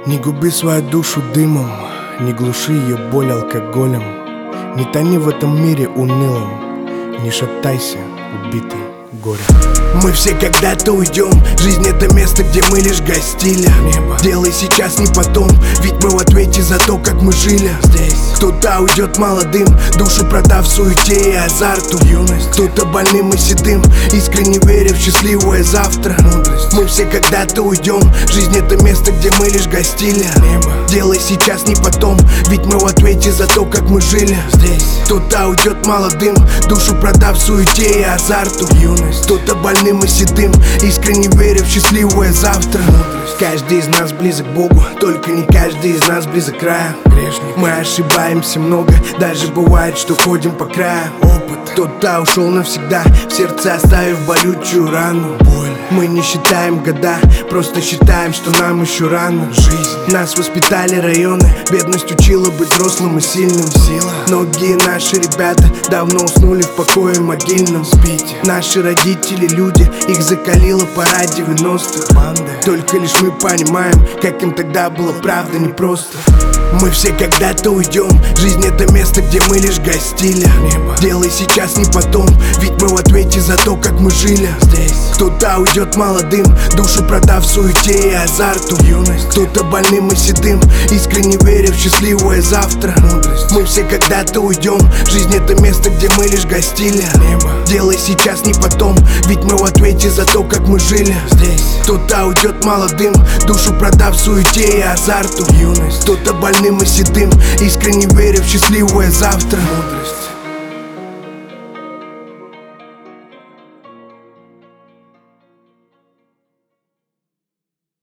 Не губи свою душу дымом, не глуши ее боль алкоголем. Не тони в этом мире унылым, не шатайся, убитый горем. Мы все когда-то уйдем, жизнь это место, где мы лишь гостили. Делай сейчас, не потом, ведь мы в ответе за то, как мы жили здесь. Кто-то уйдет молодым, душу продав в суете и азарту. Юность. Кто-то больным и седым, искренне веря в счастливое завтра. Мудрость. Мы все когда-то уйдем, жизнь это место, где мы лишь гостили. Делай сейчас, не потом, ведь мы в ответе за то, как мы жили здесь. Кто-то уйдет молодым, душу продав в суете и азарту. Юность. Кто-то больным и седым, искренне веря в счастливое завтра. Каждый из нас близок к Богу, только не каждый из нас близок к краю. Мы ошибаемся много, даже бывает, что ходим по краю. Кто-то ушел навсегда, в сердце оставив болючую рану. Мы не считаем года, просто считаем, что нам еще рано. Нас воспитали районы, бедность учила быть взрослым и сильным. Многие наши ребята давно уснули в покое могильном. Наши родители люди, их закалила пора 90-х. Только лишь мы понимаем, как им тогда было правда непросто. Мы все когда-то уйдем, жизнь это место, где мы лишь гостили. Делай сейчас, не потом, ведь мы в ответе за то, как мы жили здесь. Кто-то уйдет молодым, душу продав в суете и азарту. Юность. Кто-то больным и седым, искренне веря в счастливое завтра. Мудрость. Мы все когда-то уйдем, жизнь это место, где мы лишь гостили. Делай сейчас, не потом, ведь мы в ответе за то, как мы жили здесь. Кто-то уйдет молодым, душу продав в суете и азарту. Юность. Кто-то больным и седым, искренне веря в счастливое завтра. Мудрость.